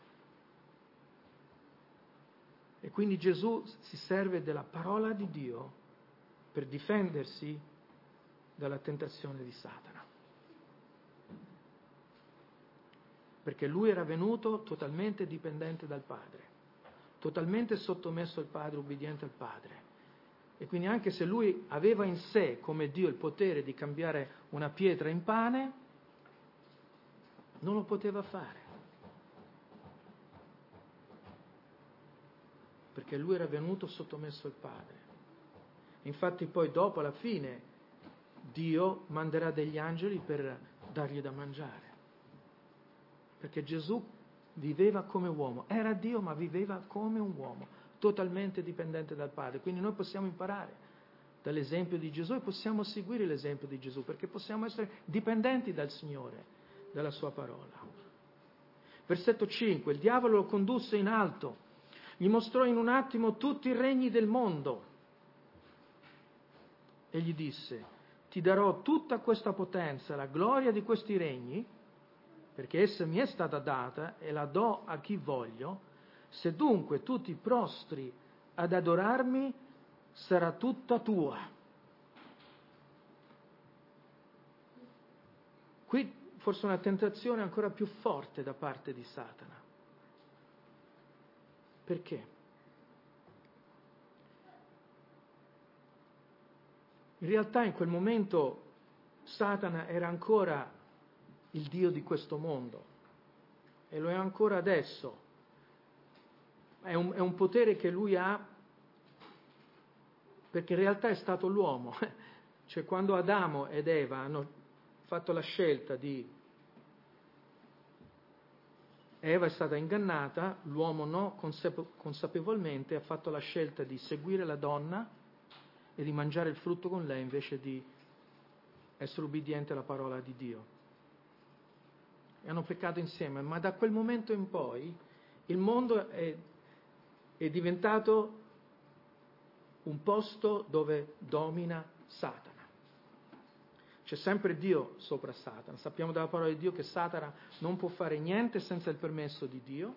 [SPEAKER 1] E quindi Gesù si serve della parola di Dio per difendersi dalla tentazione di Satana. Perché lui era venuto totalmente dipendente dal Padre, totalmente sottomesso al Padre, ubbidiente al Padre. E quindi anche se lui aveva in sé, come Dio, il potere di cambiare una pietra in pane, non lo poteva fare. Perché lui era venuto sottomesso al Padre. Infatti poi dopo, alla fine, Dio manderà degli angeli per dargli da mangiare, perché Gesù viveva come uomo, era Dio ma viveva come un uomo, totalmente dipendente dal Padre. Quindi noi possiamo imparare dall'esempio di Gesù e possiamo seguire l'esempio di Gesù, perché possiamo essere dipendenti dal Signore, dalla sua parola. Versetto 5, il diavolo lo condusse in alto, gli mostrò in un attimo tutti i regni del mondo e gli disse: ti darò tutta questa potenza, la gloria di questi regni, perché essa mi è stata data e la do a chi voglio. Se dunque tu ti prostri ad adorarmi, sarà tutta tua. Qui forse una tentazione ancora più forte da parte di Satana. Perché? In realtà in quel momento Satana era ancora il Dio di questo mondo e lo è ancora adesso. È un potere che lui ha perché in realtà è stato l'uomo. Cioè quando Adamo ed Eva hanno fatto la scelta di... Eva è stata ingannata, l'uomo no, consapevolmente ha fatto la scelta di seguire la donna e di mangiare il frutto con lei invece di essere ubbidiente alla parola di Dio. E hanno peccato insieme, ma da quel momento in poi il mondo è diventato un posto dove domina Satana. C'è sempre Dio sopra Satana. Sappiamo dalla parola di Dio che Satana non può fare niente senza il permesso di Dio,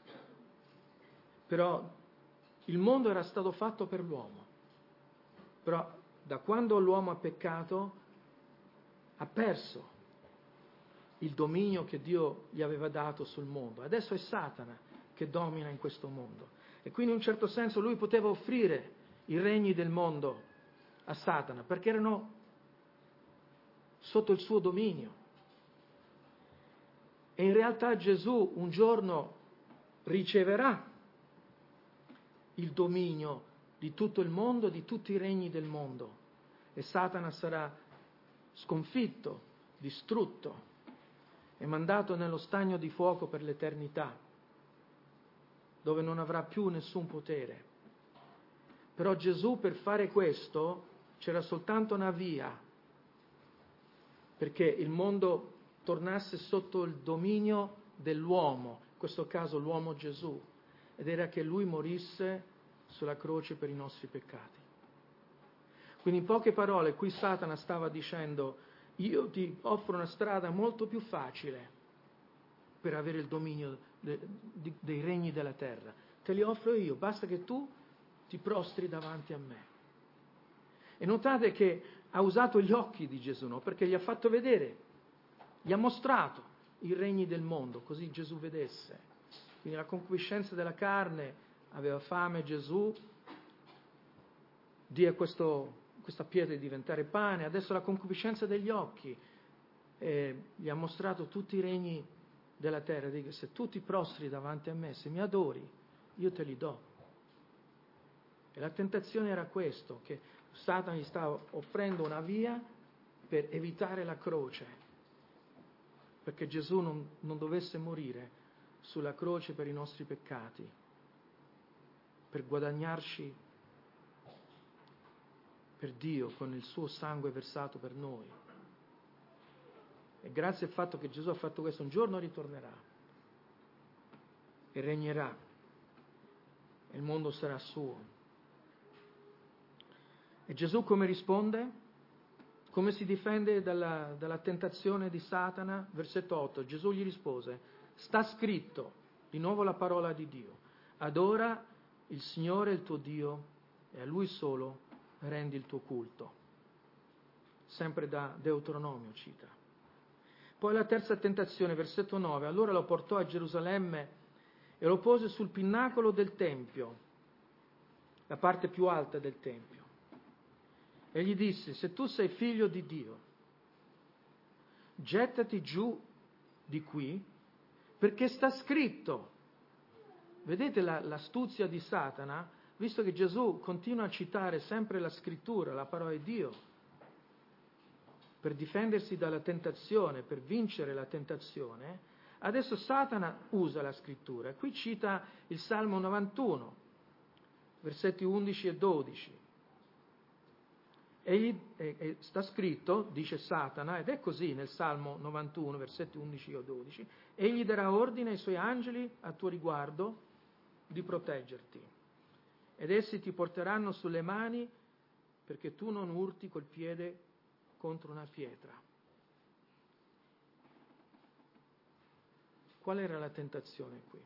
[SPEAKER 1] però il mondo era stato fatto per l'uomo. Però da quando l'uomo ha peccato ha perso il dominio che Dio gli aveva dato sul mondo. Adesso è Satana che domina in questo mondo. E quindi in un certo senso lui poteva offrire i regni del mondo a Satana, perché erano sotto il suo dominio. E in realtà Gesù un giorno riceverà il dominio di tutto il mondo, di tutti i regni del mondo, e Satana sarà sconfitto, distrutto e mandato nello stagno di fuoco per l'eternità, dove non avrà più nessun potere. Però Gesù, per fare questo, c'era soltanto una via perché il mondo tornasse sotto il dominio dell'uomo, in questo caso l'uomo Gesù, ed era che lui morisse sulla croce per i nostri peccati. Quindi in poche parole qui Satana stava dicendo: io ti offro una strada molto più facile per avere il dominio dei regni della terra, te li offro io, basta che tu ti prostri davanti a me. E notate che ha usato gli occhi di Gesù, no? Perché gli ha fatto vedere, gli ha mostrato i regni del mondo, così Gesù vedesse. Quindi la concupiscenza della carne, aveva fame Gesù, dia questa pietra di diventare pane, adesso la concupiscenza degli occhi, gli ha mostrato tutti i regni della terra, dice: se tu ti prostri davanti a me, se mi adori, io te li do. E la tentazione era questo, che Satana gli stava offrendo una via per evitare la croce, perché Gesù non dovesse morire sulla croce per i nostri peccati, per guadagnarci per Dio con il suo sangue versato per noi. E grazie al fatto che Gesù ha fatto questo, un giorno ritornerà e regnerà e il mondo sarà suo. E Gesù come risponde? Come si difende dalla tentazione di Satana? Versetto 8, Gesù gli rispose: sta scritto, di nuovo la parola di Dio, adora il Signore il tuo Dio e a Lui solo rendi il tuo culto. Sempre da Deuteronomio cita. Poi la terza tentazione, versetto 9, allora lo portò a Gerusalemme e lo pose sul pinnacolo del Tempio, la parte più alta del Tempio. E gli disse: se tu sei figlio di Dio, gettati giù di qui, perché sta scritto. Vedete l'astuzia di Satana? Visto che Gesù continua a citare sempre la scrittura, la parola di Dio, per difendersi dalla tentazione, per vincere la tentazione, Adesso Satana usa la scrittura. Qui cita il Salmo 91, versetti 11 e 12. Sta scritto, dice Satana, ed è così nel Salmo 91, versetti 11 e 12, egli darà ordine ai suoi angeli a tuo riguardo di proteggerti, ed essi ti porteranno sulle mani perché tu non urti col piede contro una pietra. Qual era la tentazione qui?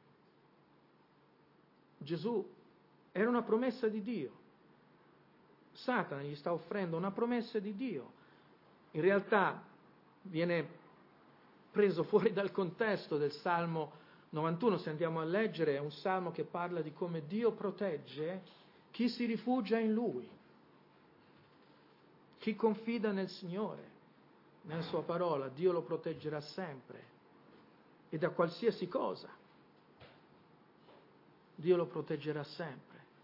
[SPEAKER 1] Gesù era una promessa di Dio. Satana gli sta offrendo una promessa di Dio. In realtà viene preso fuori dal contesto del Salmo 91, se andiamo a leggere, è un salmo che parla di come Dio protegge chi si rifugia in Lui, chi confida nel Signore, nella Sua parola. Dio lo proteggerà sempre e da qualsiasi cosa. Dio lo proteggerà sempre.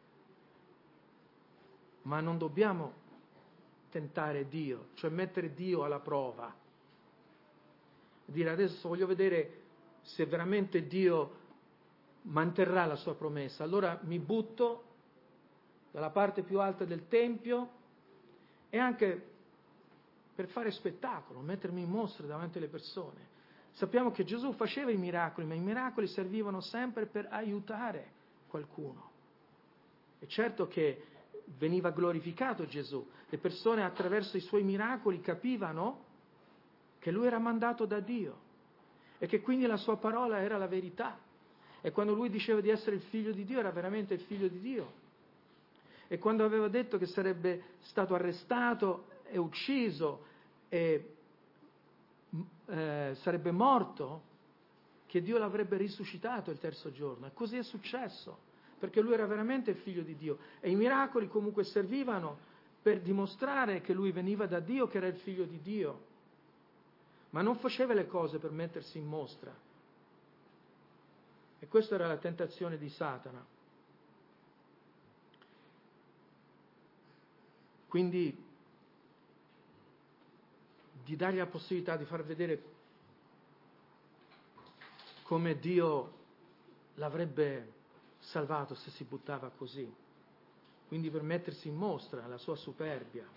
[SPEAKER 1] Ma non dobbiamo tentare Dio, cioè mettere Dio alla prova. Dire adesso voglio vedere se veramente Dio manterrà la sua promessa. Allora mi butto dalla parte più alta del Tempio e anche per fare spettacolo, mettermi in mostra davanti alle persone. Sappiamo che Gesù faceva i miracoli, ma i miracoli servivano sempre per aiutare qualcuno. È certo che veniva glorificato Gesù. Le persone attraverso i suoi miracoli capivano che lui era mandato da Dio e che quindi la sua parola era la verità. E quando lui diceva di essere il figlio di Dio, era veramente il figlio di Dio. E quando aveva detto che sarebbe stato arrestato e ucciso e sarebbe morto, che Dio l'avrebbe risuscitato il terzo giorno. E così è successo, perché lui era veramente il figlio di Dio. E i miracoli comunque servivano per dimostrare che lui veniva da Dio, che era il figlio di Dio. Ma non faceva le cose per mettersi in mostra. E questa era la tentazione di Satana. Quindi di dargli la possibilità di far vedere come Dio l'avrebbe salvato se si buttava così. Quindi per mettersi in mostra la sua superbia.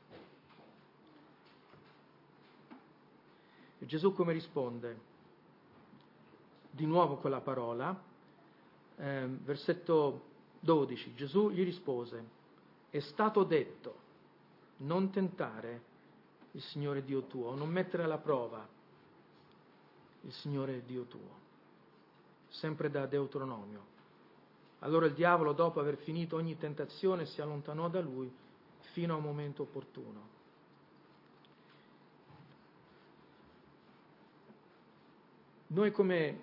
[SPEAKER 1] E Gesù come risponde? Di nuovo con la parola, versetto 12, Gesù gli rispose: è stato detto, non tentare il Signore Dio tuo, non mettere alla prova il Signore Dio tuo. Sempre da Deuteronomio. Allora il diavolo, dopo aver finito ogni tentazione, si allontanò da lui fino a un momento opportuno. Noi come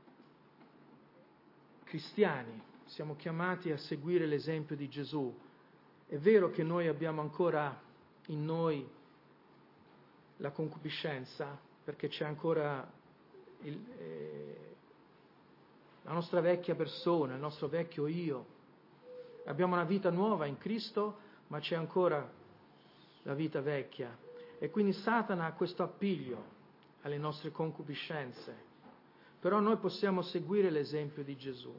[SPEAKER 1] cristiani siamo chiamati a seguire l'esempio di Gesù. È vero che noi abbiamo ancora in noi la concupiscenza, perché c'è ancora la nostra vecchia persona, il nostro vecchio io. Abbiamo una vita nuova in Cristo, ma c'è ancora la vita vecchia. E quindi Satana ha questo appiglio alle nostre concupiscenze. Però noi possiamo seguire l'esempio di Gesù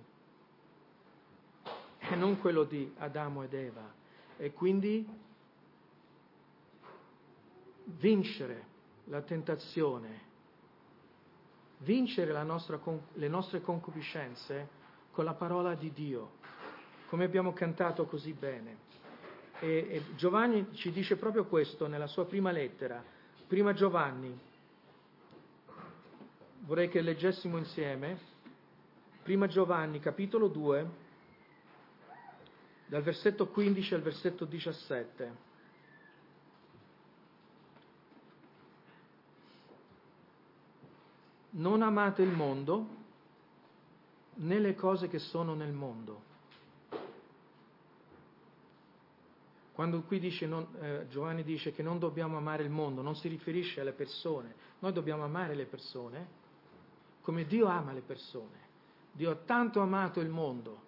[SPEAKER 1] e non quello di Adamo ed Eva. E quindi vincere la tentazione, vincere le nostre concupiscenze con la parola di Dio, come abbiamo cantato così bene. E Giovanni ci dice proprio questo nella sua prima lettera, prima Giovanni. Vorrei che leggessimo insieme, prima Giovanni, capitolo 2, dal versetto 15 al versetto 17. Non amate il mondo, né le cose che sono nel mondo. Quando qui Giovanni dice che non dobbiamo amare il mondo, non si riferisce alle persone. Noi dobbiamo amare le persone come Dio ama le persone. Dio ha tanto amato il mondo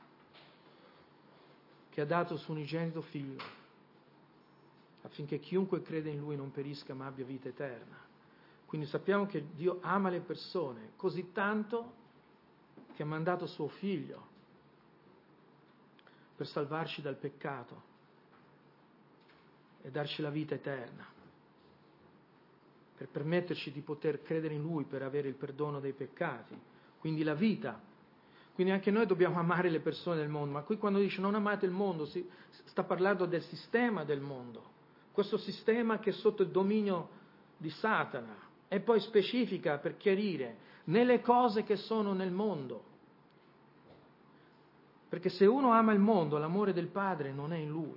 [SPEAKER 1] che ha dato il suo unigenito figlio affinché chiunque crede in Lui non perisca ma abbia vita eterna. Quindi sappiamo che Dio ama le persone così tanto che ha mandato suo figlio per salvarci dal peccato e darci la vita eterna, per permetterci di poter credere in Lui, per avere il perdono dei peccati, quindi la vita. Quindi anche noi dobbiamo amare le persone del mondo, ma qui quando dice non amate il mondo, si sta parlando del sistema del mondo, questo sistema che è sotto il dominio di Satana, e poi specifica per chiarire nelle cose che sono nel mondo. Perché se uno ama il mondo, l'amore del Padre non è in lui.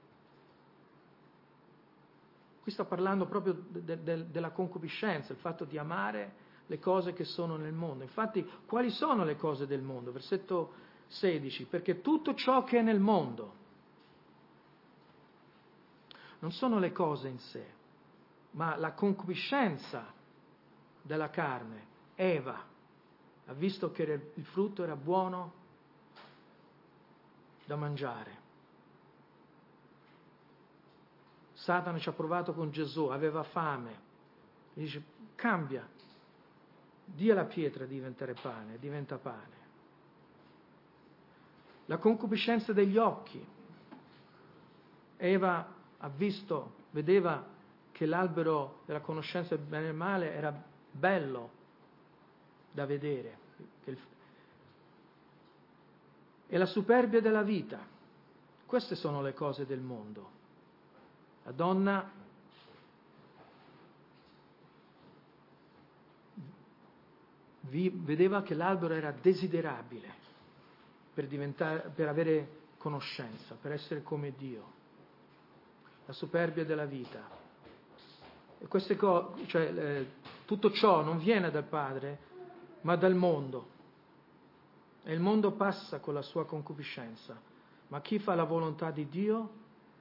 [SPEAKER 1] Qui sta parlando proprio della concupiscenza, il fatto di amare le cose che sono nel mondo. Infatti, quali sono le cose del mondo? Versetto 16, perché tutto ciò che è nel mondo non sono le cose in sé, ma la concupiscenza della carne. Eva ha visto che il frutto era buono da mangiare. Satana ci ha provato con Gesù, aveva fame, gli dice cambia, dì alla pietra di diventare pane, diventa pane. La concupiscenza degli occhi. Eva ha visto, vedeva che l'albero della conoscenza del bene e del male era bello da vedere. E la superbia della vita. Queste sono le cose del mondo. La donna vedeva che l'albero era desiderabile per avere conoscenza, per essere come Dio. La superbia della vita. E queste cose, tutto ciò non viene dal Padre, ma dal mondo. E il mondo passa con la sua concupiscenza, ma chi fa la volontà di Dio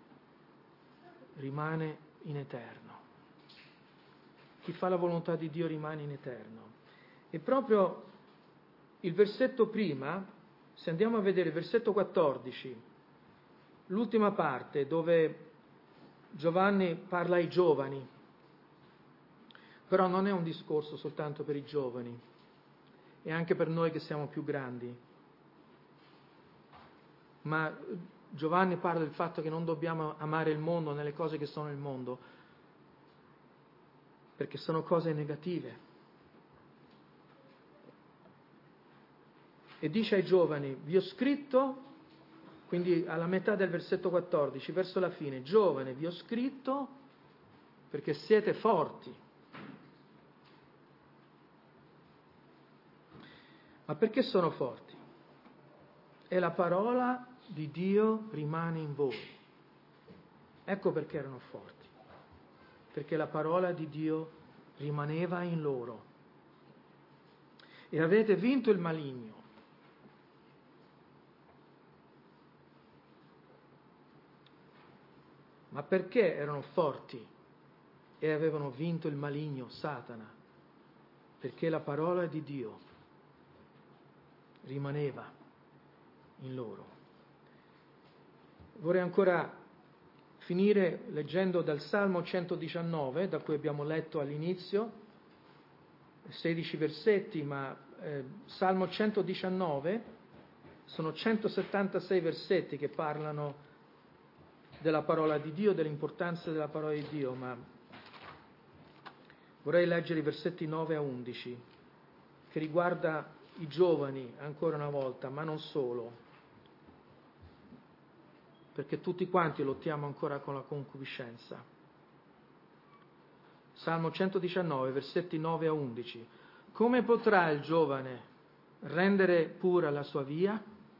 [SPEAKER 1] rimane in eterno. Chi fa la volontà di Dio rimane in eterno. E proprio il versetto prima, se andiamo a vedere il versetto 14, l'ultima parte dove Giovanni parla ai giovani, però non è un discorso soltanto per i giovani, è anche per noi che siamo più grandi. Ma Giovanni parla del fatto che non dobbiamo amare il mondo nelle cose che sono nel mondo, perché sono cose negative. E dice ai giovani, vi ho scritto, quindi alla metà del versetto 14, verso la fine, giovane, vi ho scritto perché siete forti. Ma perché sono forti? E la parola di Dio rimane in voi. Ecco perché erano forti. Perché la parola di Dio rimaneva in loro. E avete vinto il maligno. Ma perché erano forti e avevano vinto il maligno, Satana? Perché la parola di Dio rimaneva in loro. Vorrei ancora finire leggendo dal Salmo 119, da cui abbiamo letto all'inizio, 16 versetti, ma Salmo 119 sono 176 versetti che parlano della parola di Dio, dell'importanza della parola di Dio, ma vorrei leggere i versetti 9 a 11, che riguarda i giovani ancora una volta, ma non solo, perché tutti quanti lottiamo ancora con la concupiscenza. Salmo 119, versetti 9 a 11. Come potrà il giovane rendere pura la sua via?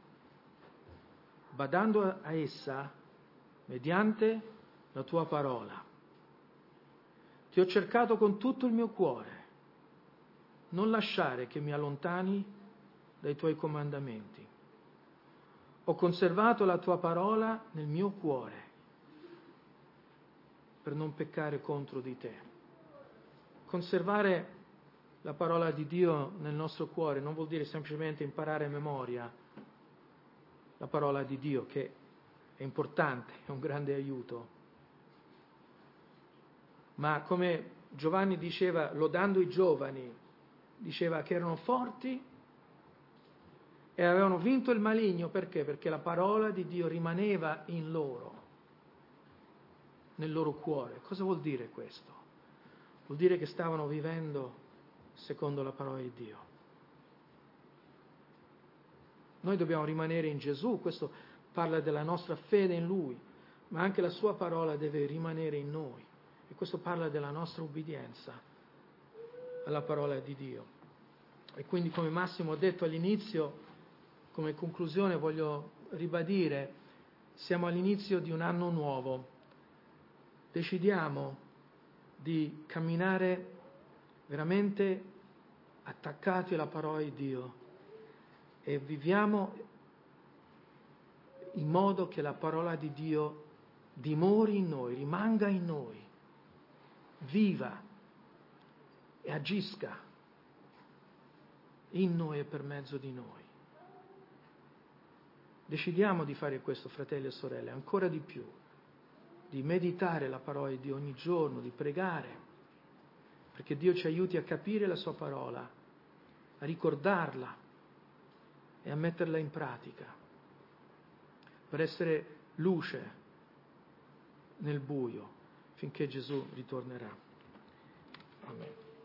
[SPEAKER 1] Badando a essa mediante la tua parola. Ti ho cercato con tutto il mio cuore. Non lasciare che mi allontani dai tuoi comandamenti. Ho conservato la tua parola nel mio cuore per non peccare contro di te. Conservare la parola di Dio nel nostro cuore non vuol dire semplicemente imparare a memoria la parola di Dio, che è importante, è un grande aiuto. Ma come Giovanni diceva, lodando i giovani, diceva che erano forti e avevano vinto il maligno. Perché? Perché la parola di Dio rimaneva in loro, nel loro cuore. Cosa vuol dire questo? Vuol dire che stavano vivendo secondo la parola di Dio. Noi dobbiamo rimanere in Gesù, questo parla della nostra fede in Lui, ma anche la sua parola deve rimanere in noi. E questo parla della nostra ubbidienza alla parola di Dio. E quindi, come Massimo ha detto all'inizio, come conclusione voglio ribadire, siamo all'inizio di un anno nuovo. Decidiamo di camminare veramente attaccati alla parola di Dio e viviamo in modo che la parola di Dio dimori in noi, rimanga in noi, viva e agisca in noi e per mezzo di noi. Decidiamo di fare questo, fratelli e sorelle, ancora di più, di meditare la parola di Dio ogni giorno, di pregare, perché Dio ci aiuti a capire la sua parola, a ricordarla e a metterla in pratica, per essere luce nel buio, finché Gesù ritornerà. Amen.